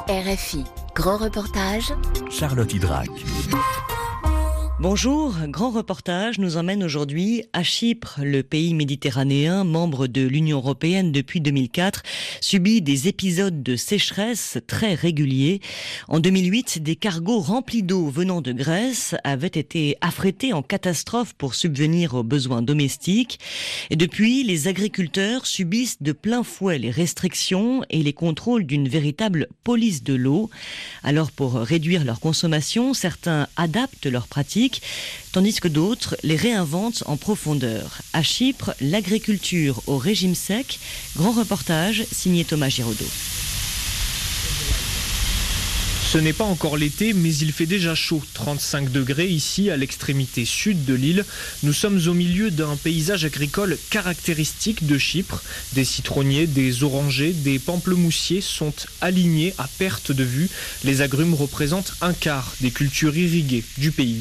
RFI, grand reportage. Charlotte Hydrac. Bonjour, grand reportage nous emmène aujourd'hui à Chypre. Le pays méditerranéen, membre de l'Union européenne depuis 2004, subit des épisodes de sécheresse très réguliers. En 2008, des cargos remplis d'eau venant de Grèce avaient été affrétés en catastrophe pour subvenir aux besoins domestiques. Et depuis, les agriculteurs subissent de plein fouet les restrictions et les contrôles d'une véritable police de l'eau. Alors pour réduire leur consommation, certains adaptent leurs pratiques, tandis que d'autres les réinventent en profondeur. À Chypre, l'agriculture au régime sec, grand reportage signé Thomas Giraudot. Ce n'est pas encore l'été, mais il fait déjà chaud, 35 degrés ici à l'extrémité sud de l'île. Nous sommes au milieu d'un paysage agricole caractéristique de Chypre. Des citronniers, des orangers, des pamplemoussiers sont alignés à perte de vue. Les agrumes représentent un quart des cultures irriguées du pays.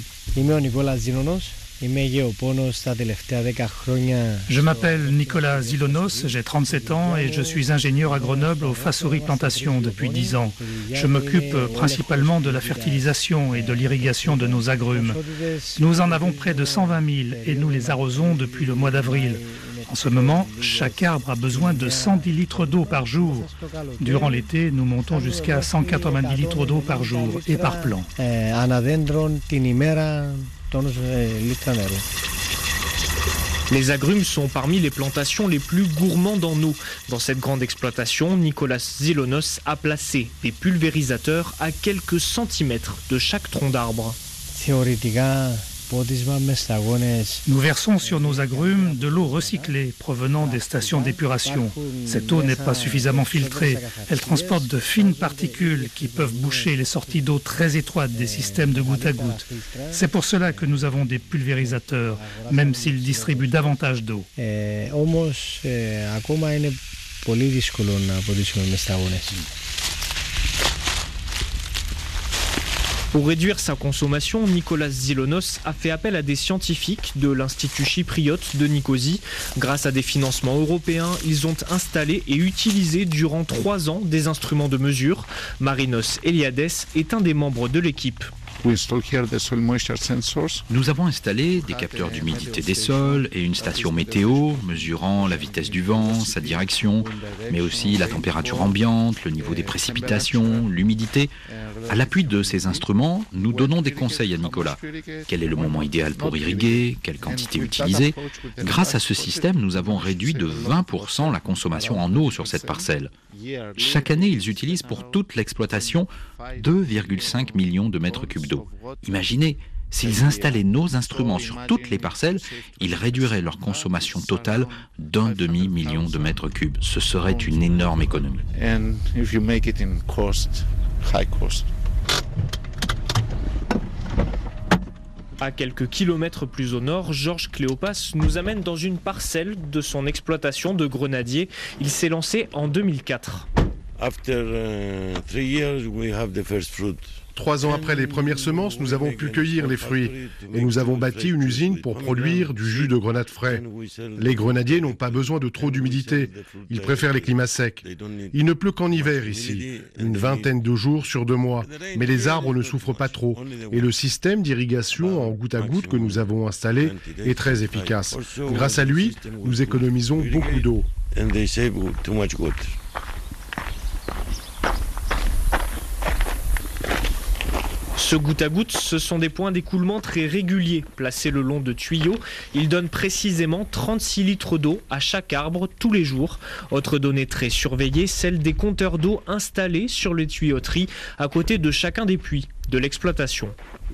Je m'appelle Nicolas Zilonos, j'ai 37 ans et je suis ingénieur à Grenoble aux Fassouri Plantations depuis 10 ans. Je m'occupe principalement de la fertilisation et de l'irrigation de nos agrumes. Nous en avons près de 120 000 et nous les arrosons depuis le mois d'avril. En ce moment, chaque arbre a besoin de 110 litres d'eau par jour. Durant l'été, nous montons jusqu'à 190 litres d'eau par jour et par plant. Les agrumes sont parmi les plantations les plus gourmandes en eau. Dans cette grande exploitation, Nicolas Zilonos a placé des pulvérisateurs à quelques centimètres de chaque tronc d'arbre. Nous versons sur nos agrumes de l'eau recyclée provenant des stations d'épuration. Cette eau n'est pas suffisamment filtrée. Elle transporte de fines particules qui peuvent boucher les sorties d'eau très étroites des systèmes de goutte à goutte. C'est pour cela que nous avons des pulvérisateurs, même s'ils distribuent davantage d'eau. Pour réduire sa consommation, Nicolas Zilonos a fait appel à des scientifiques de l'Institut chypriote de Nicosie. Grâce à des financements européens, ils ont installé et utilisé durant 3 ans des instruments de mesure. Marinos Eliades est un des membres de l'équipe. Nous avons installé des capteurs d'humidité des sols et une station météo mesurant la vitesse du vent, sa direction, mais aussi la température ambiante, le niveau des précipitations, l'humidité. À l'appui de ces instruments, nous donnons des conseils à Nicolas. Quel est le moment idéal pour irriguer? Quelle quantité utiliser? Grâce à ce système, nous avons réduit de 20% la consommation en eau sur cette parcelle. Chaque année, ils utilisent pour toute l'exploitation 2,5 millions de mètres cubes d'eau. Imaginez, s'ils installaient nos instruments sur toutes les parcelles, ils réduiraient leur consommation totale d'1 demi-million de mètres cubes. Ce serait une énorme économie. À quelques kilomètres plus au nord, Georges Cléopas nous amène dans une parcelle de son exploitation de grenadiers. Il s'est lancé en 2004. 3 ans après les premières semences, nous avons pu cueillir les fruits et nous avons bâti une usine pour produire du jus de grenade frais. Les grenadiers n'ont pas besoin de trop d'humidité, ils préfèrent les climats secs. Il ne pleut qu'en hiver ici, une vingtaine de jours sur 2 mois, mais les arbres ne souffrent pas trop et le système d'irrigation en goutte à goutte que nous avons installé est très efficace. Grâce à lui, nous économisons beaucoup d'eau. Ce goutte à goutte, ce sont des points d'écoulement très réguliers, placés le long de tuyaux. Ils donnent précisément 36 litres d'eau à chaque arbre tous les jours. Autre donnée très surveillée, celle des compteurs d'eau installés sur les tuyauteries à côté de chacun des puits de l'exploitation.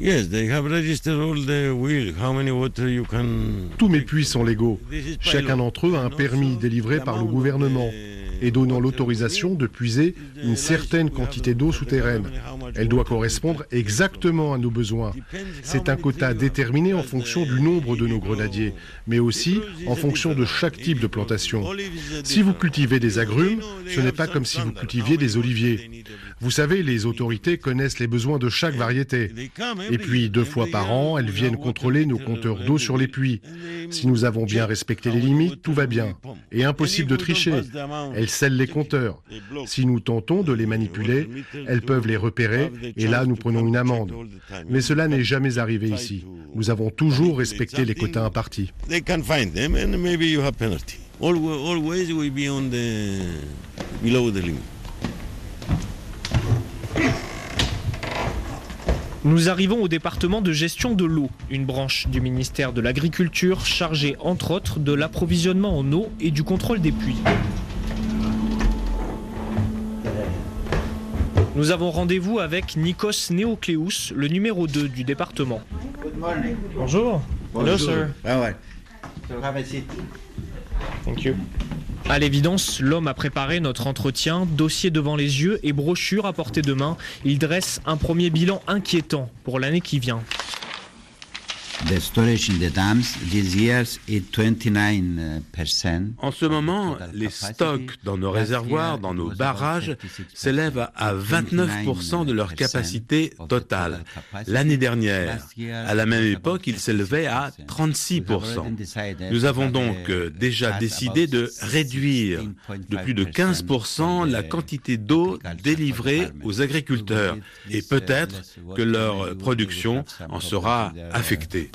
Tous mes puits sont légaux. Chacun d'entre eux a un permis délivré par le gouvernement et donnant l'autorisation de puiser une certaine quantité d'eau souterraine. Elle doit correspondre exactement à nos besoins. C'est un quota déterminé en fonction du nombre de nos grenadiers, mais aussi en fonction de chaque type de plantation. Si vous cultivez des agrumes, ce n'est pas comme si vous cultiviez des oliviers. Vous savez, les autorités connaissent les besoins de chaque variété. Et puis, 2 fois par an, elles viennent contrôler nos compteurs d'eau sur les puits. Si nous avons bien respecté les limites, tout va bien. Et impossible de tricher. Elles scellent les compteurs. Si nous tentons de les manipuler, elles peuvent les repérer et là nous prenons une amende. Mais cela n'est jamais arrivé ici. Nous avons toujours respecté les quotas impartis. Nous arrivons au département de gestion de l'eau, une branche du ministère de l'Agriculture chargée entre autres de l'approvisionnement en eau et du contrôle des puits. Nous avons rendez-vous avec Nikos Neocléous, le numéro 2 du département. Bonjour. Hello, sir. Thank you. À l'évidence, l'homme a préparé notre entretien, dossier devant les yeux et brochure à portée de main. Il dresse un premier bilan inquiétant pour l'année qui vient. The storage in the dams this year is 29%. En ce moment, les stocks dans nos réservoirs, dans nos barrages, s'élèvent à 29% de leur capacité totale. L'année dernière, à la même époque, ils s'élevaient à 36%. Nous avons donc déjà décidé de réduire de plus de 15% la quantité d'eau délivrée aux agriculteurs et peut-être que leur production en sera affectée.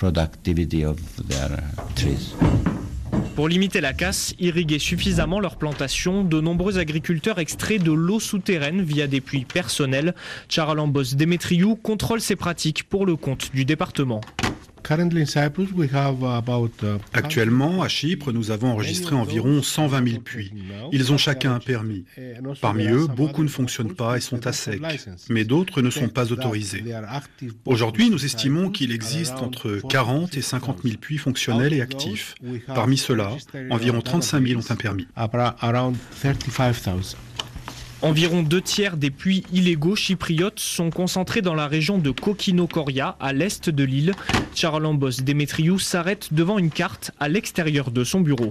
Pour limiter la casse, irriguer suffisamment leurs plantations, de nombreux agriculteurs extraient de l'eau souterraine via des puits personnels. Charalambos Demetriou contrôle ces pratiques pour le compte du département. Actuellement, à Chypre, nous avons enregistré environ 120 000 puits. Ils ont chacun un permis. Parmi eux, beaucoup ne fonctionnent pas et sont à sec, mais d'autres ne sont pas autorisés. Aujourd'hui, nous estimons qu'il existe entre 40 et 50 000 puits fonctionnels et actifs. Parmi ceux-là, environ 35 000 ont un permis. Environ 2/3 des puits illégaux chypriotes sont concentrés dans la région de Kokino-Koria, à l'est de l'île. Charalambos Demetriou s'arrête devant une carte à l'extérieur de son bureau.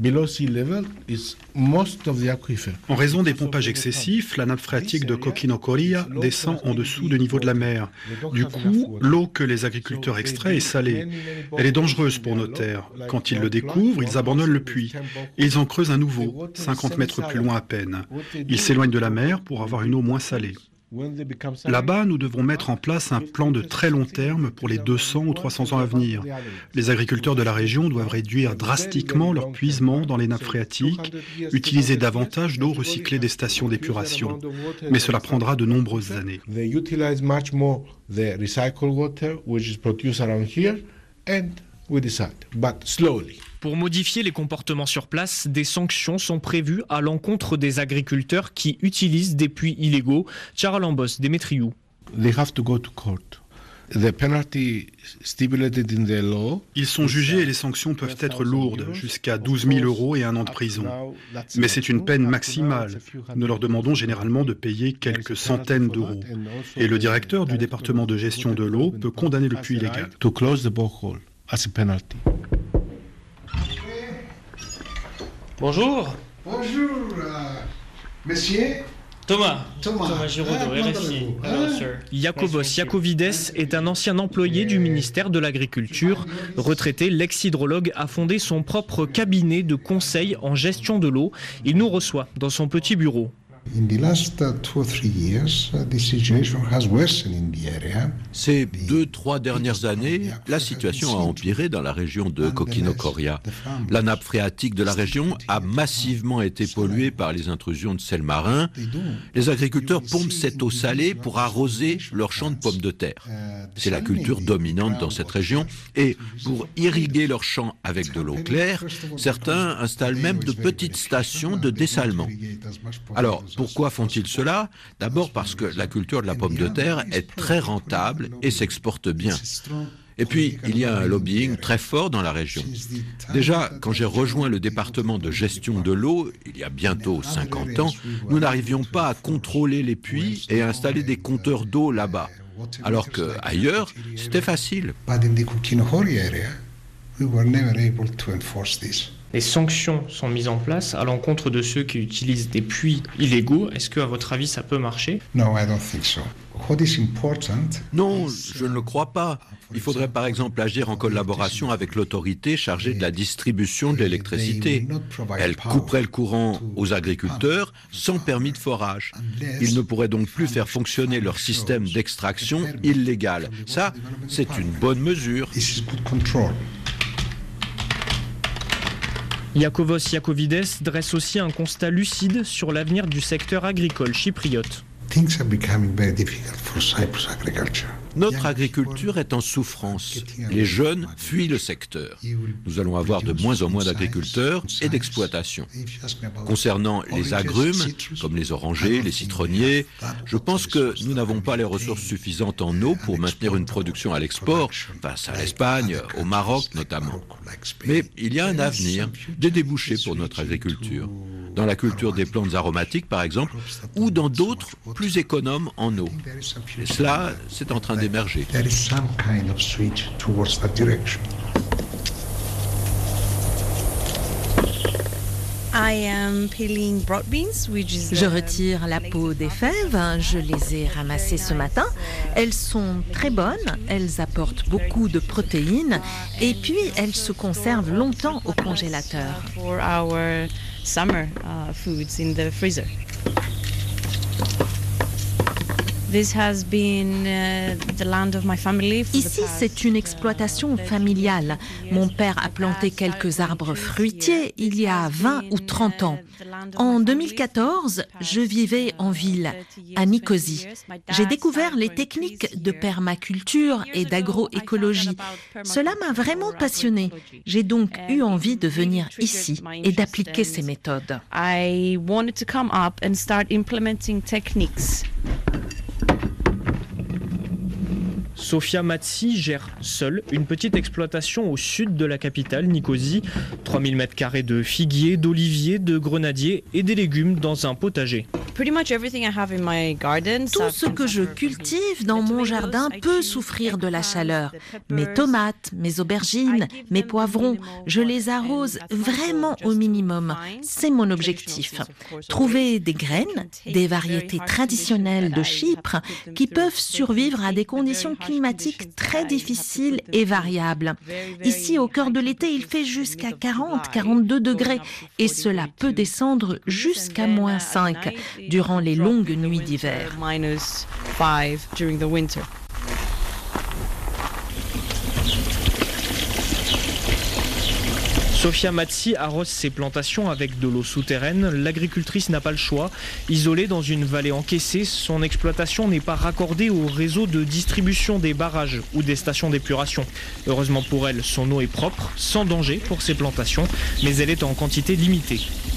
En raison des pompages excessifs, la nappe phréatique de Kokino-Koria descend en dessous du niveau de la mer. Du coup, l'eau que les agriculteurs extraient est salée. Elle est dangereuse pour nos terres. Quand ils le découvrent, ils abandonnent le puits. Et ils en creusent un nouveau, 50 mètres plus loin à peine. Ils s'éloignent de la mer pour avoir une eau moins salée. Là-bas, nous devons mettre en place un plan de très long terme pour les 200 ou 300 ans à venir. Les agriculteurs de la région doivent réduire drastiquement leur puisement dans les nappes phréatiques, utiliser davantage d'eau recyclée des stations d'épuration. Mais cela prendra de nombreuses années. Pour modifier les comportements sur place, des sanctions sont prévues à l'encontre des agriculteurs qui utilisent des puits illégaux. Charalambos Demetriou. Ils sont jugés et les sanctions peuvent être lourdes, jusqu'à 12 000 € et 1 an de prison. Mais c'est une peine maximale. Nous leur demandons généralement de payer quelques centaines d'euros. Et le directeur du département de gestion de l'eau peut condamner le puits illégal. Bonjour. Bonjour, monsieur. Thomas Giraudot, RFI. Iacobos Iacovides est un ancien employé du ministère de l'Agriculture. Retraité, l'ex-hydrologue a fondé son propre cabinet de conseil en gestion de l'eau. Il nous reçoit dans son petit bureau. Ces 2-3 dernières années, la situation a empiré dans la région de Kokino-Koria. La nappe phréatique de la région a massivement été polluée par les intrusions de sel marin. Les agriculteurs pompent cette eau salée pour arroser leurs champs de pommes de terre. C'est la culture dominante dans cette région. Et pour irriguer leurs champs avec de l'eau claire, certains installent même de petites stations de dessalement. Alors, pourquoi font-ils cela? D'abord parce que la culture de la pomme de terre est très rentable et s'exporte bien. Et puis, il y a un lobbying très fort dans la région. Déjà, quand j'ai rejoint le département de gestion de l'eau, il y a bientôt 50 ans, nous n'arrivions pas à contrôler les puits et à installer des compteurs d'eau là-bas. Alors qu'ailleurs, c'était facile. Les sanctions sont mises en place à l'encontre de ceux qui utilisent des puits illégaux. Est-ce que, à votre avis, ça peut marcher? Non, je ne le crois pas. Il faudrait par exemple agir en collaboration avec l'autorité chargée de la distribution de l'électricité. Elle couperait le courant aux agriculteurs sans permis de forage. Ils ne pourraient donc plus faire fonctionner leur système d'extraction illégal. Ça, c'est une bonne mesure. Iakovos Iakovides dresse aussi un constat lucide sur l'avenir du secteur agricole chypriote. Notre agriculture est en souffrance. Les jeunes fuient le secteur. Nous allons avoir de moins en moins d'agriculteurs et d'exploitations. Concernant les agrumes, comme les orangers, les citronniers, je pense que nous n'avons pas les ressources suffisantes en eau pour maintenir une production à l'export, face à l'Espagne, au Maroc notamment. Mais il y a un avenir, des débouchés pour notre agriculture. Dans la culture des plantes aromatiques, par exemple, ou dans d'autres plus économes en eau. Et cela, c'est en train d'émerger. Je retire la peau des fèves, je les ai ramassées ce matin. Elles sont très bonnes, elles apportent beaucoup de protéines et puis elles se conservent longtemps au congélateur. Ici, c'est une exploitation familiale. Mon père a planté quelques arbres fruitiers il y a 20 ou 30 ans. En 2014, je vivais en ville, à Nicosie. J'ai découvert les techniques de permaculture et d'agroécologie. Cela m'a vraiment passionnée. J'ai donc eu envie de venir ici et d'appliquer ces méthodes. Sofia Matsi gère seule une petite exploitation au sud de la capitale, Nicosie. 3000 m² de figuiers, d'oliviers, de grenadiers et des légumes dans un potager. Tout ce que je cultive dans mon jardin peut souffrir de la chaleur. Mes tomates, mes aubergines, mes poivrons, je les arrose vraiment au minimum. C'est mon objectif. Trouver des graines, des variétés traditionnelles de Chypre qui peuvent survivre à des conditions climatiques très difficiles et variables. Ici, au cœur de l'été, il fait jusqu'à 40-42 degrés et cela peut descendre jusqu'à -5 durant les longues nuits d'hiver. Sofia Matsi arrose ses plantations avec de l'eau souterraine. L'agricultrice n'a pas le choix. Isolée dans une vallée encaissée, son exploitation n'est pas raccordée au réseau de distribution des barrages ou des stations d'épuration. Heureusement pour elle, son eau est propre, sans danger pour ses plantations, mais elle est en quantité limitée.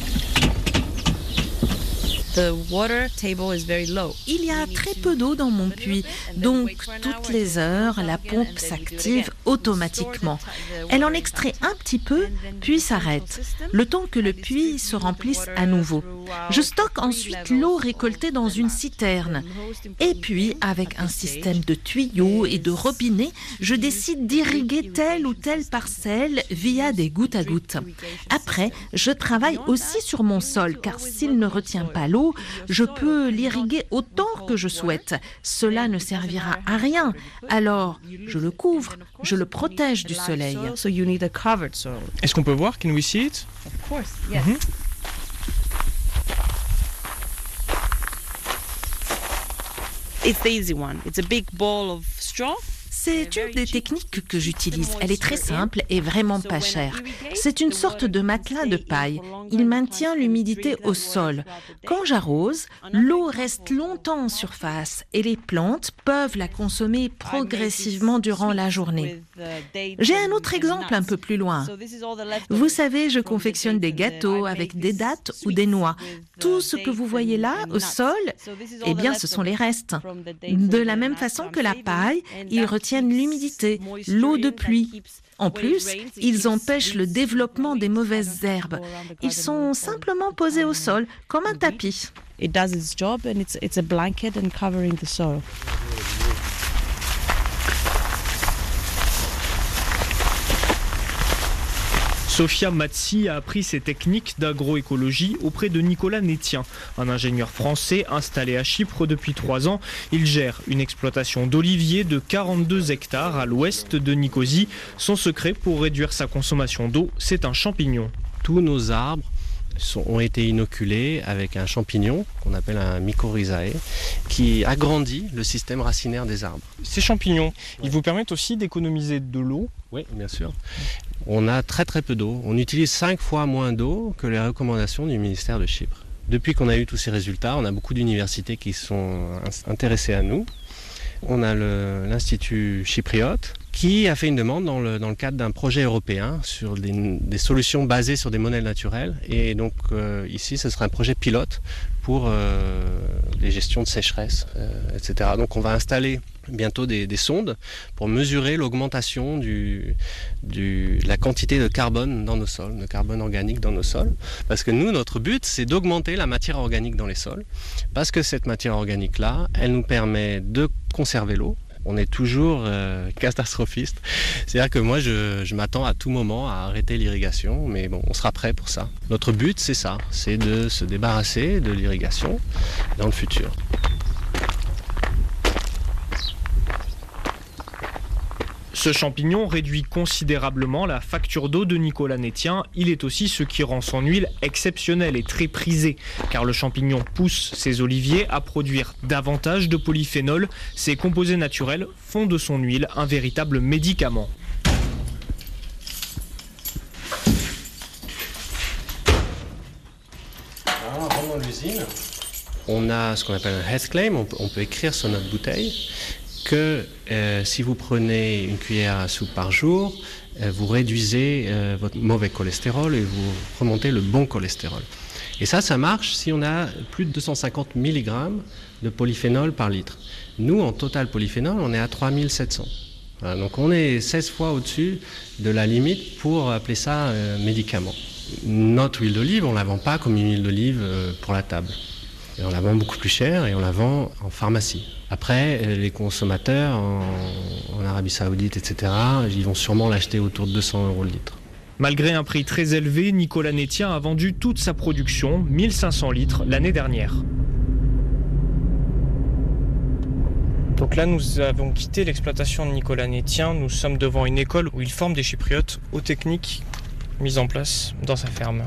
Il y a très peu d'eau dans mon puits, donc toutes les heures, la pompe s'active automatiquement. Elle en extrait un petit peu, puis s'arrête, le temps que le puits se remplisse à nouveau. Je stocke ensuite l'eau récoltée dans une citerne. Et puis, avec un système de tuyaux et de robinets, je décide d'irriguer telle ou telle parcelle via des gouttes à gouttes. Après, je travaille aussi sur mon sol, car s'il ne retient pas l'eau, je peux l'irriguer autant que je souhaite. Cela ne servira à rien. Alors, je le couvre, je le protège du soleil. Est-ce qu'on peut voir? Can we see it? Of course, yes. It's the easy one. It's a big ball of straw. C'est une des techniques que j'utilise. Elle est très simple et vraiment pas chère. C'est une sorte de matelas de paille. Il maintient l'humidité au sol. Quand j'arrose, l'eau reste longtemps en surface et les plantes peuvent la consommer progressivement durant la journée. J'ai un autre exemple un peu plus loin. Vous savez, je confectionne des gâteaux avec des dattes ou des noix. Tout ce que vous voyez là, au sol, eh bien, ce sont les restes. De la même façon que la paille, ils retiennent l'humidité, l'eau de pluie. En plus, ils empêchent le développement des mauvaises herbes. Ils sont simplement posés au sol, comme un tapis. It does its job and it's a blanket and covering the soil. Sofia Matsi a appris ces techniques d'agroécologie auprès de Nicolas Nétien, un ingénieur français installé à Chypre depuis 3 ans. Il gère une exploitation d'oliviers de 42 hectares à l'ouest de Nicosie. Son secret pour réduire sa consommation d'eau, c'est un champignon. Tous nos arbres ont été inoculés avec un champignon qu'on appelle un mycorrhizae qui agrandit le système racinaire des arbres. Ces champignons, ils vous permettent aussi d'économiser de l'eau? Oui, bien sûr. On a très peu d'eau. On utilise 5 fois moins d'eau que les recommandations du ministère de Chypre. Depuis qu'on a eu tous ces résultats, on a beaucoup d'universités qui sont intéressées à nous. On a l'Institut chypriote qui a fait une demande dans le cadre d'un projet européen sur des solutions basées sur des modèles naturels. Et donc ici, ce sera un projet pilote pour les gestions de sécheresse, etc. Donc on va installer bientôt des sondes pour mesurer l'augmentation de la quantité de carbone dans nos sols, de carbone organique dans nos sols. Parce que nous, notre but, c'est d'augmenter la matière organique dans les sols. Parce que cette matière organique-là, elle nous permet de conserver l'eau. On est toujours catastrophiste. C'est-à-dire que moi, je m'attends à tout moment à arrêter l'irrigation, mais bon, on sera prêt pour ça. Notre but, c'est ça, c'est de se débarrasser de l'irrigation dans le futur. Ce champignon réduit considérablement la facture d'eau de Nicolas Nétien. Il est aussi ce qui rend son huile exceptionnelle et très prisée, car le champignon pousse ses oliviers à produire davantage de polyphénol. Ces composés naturels font de son huile un véritable médicament. Alors, dans l'usine, on a ce qu'on appelle un health claim. On peut écrire sur notre bouteille que si vous prenez une cuillère à soupe par jour, vous réduisez votre mauvais cholestérol et vous remontez le bon cholestérol. Et ça marche si on a plus de 250 mg de polyphénol par litre. Nous, en total polyphénol, on est à 3700. Voilà, donc on est 16 fois au-dessus de la limite pour appeler ça médicament. Notre huile d'olive, on ne la vend pas comme une huile d'olive pour la table. Et on la vend beaucoup plus cher et on la vend en pharmacie. Après, les consommateurs en Arabie Saoudite, etc., ils vont sûrement l'acheter autour de 200 € le litre. Malgré un prix très élevé, Nicolas Nétien a vendu toute sa production, 1500 litres, l'année dernière. Donc là, nous avons quitté l'exploitation de Nicolas Nétien. Nous sommes devant une école où il forme des Chypriotes aux techniques mises en place dans sa ferme.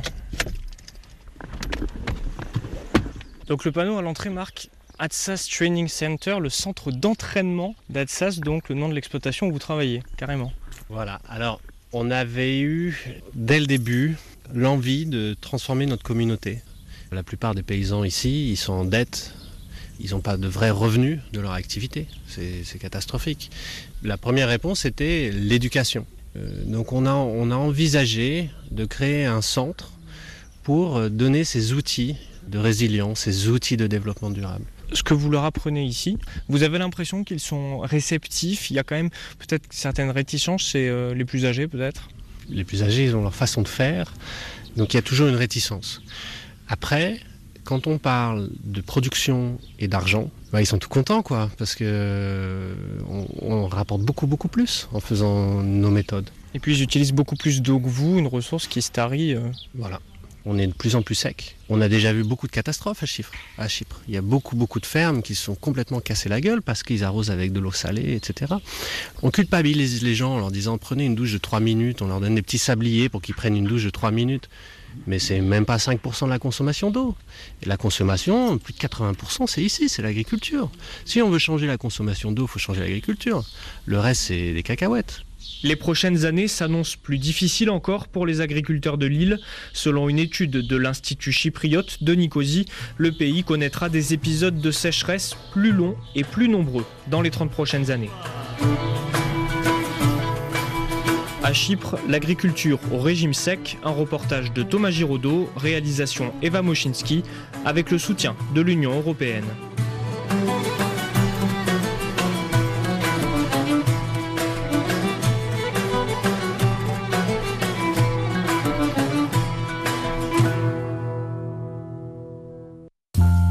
Donc le panneau à l'entrée marque Adsas Training Center, le centre d'entraînement d'Adsas, donc le nom de l'exploitation où vous travaillez, carrément. Voilà, alors on avait eu dès le début l'envie de transformer notre communauté. La plupart des paysans ici, ils sont en dette, ils n'ont pas de vrais revenus de leur activité, c'est catastrophique. La première réponse était l'éducation. Donc on a envisagé de créer un centre pour donner ces outils de résilience, ces outils de développement durable. Ce que vous leur apprenez ici, vous avez l'impression qu'ils sont réceptifs? Il y a quand même peut-être certaines réticences chez les plus âgés peut-être? Les plus âgés, ils ont leur façon de faire, donc il y a toujours une réticence. Après, quand on parle de production et d'argent, ils sont tout contents, quoi, parce que on rapporte beaucoup plus en faisant nos méthodes. Et puis ils utilisent beaucoup plus d'eau que vous, une ressource qui se tarit. Voilà. On est de plus en plus sec. On a déjà vu beaucoup de catastrophes à Chypre. Il y a beaucoup de fermes qui se sont complètement cassées la gueule parce qu'ils arrosent avec de l'eau salée, etc. On culpabilise les gens en leur disant prenez une douche de 3 minutes, on leur donne des petits sabliers pour qu'ils prennent une douche de 3 minutes. Mais c'est même pas 5% de la consommation d'eau. Et la consommation, plus de 80%, c'est ici, c'est l'agriculture. Si on veut changer la consommation d'eau, il faut changer l'agriculture. Le reste, c'est des cacahuètes. Les prochaines années s'annoncent plus difficiles encore pour les agriculteurs de l'île. Selon une étude de l'Institut chypriote de Nicosie, le pays connaîtra des épisodes de sécheresse plus longs et plus nombreux dans les 30 prochaines années. À Chypre, l'agriculture au régime sec, un reportage de Thomas Giraudot, réalisation Eva Moschinsky, avec le soutien de l'Union européenne.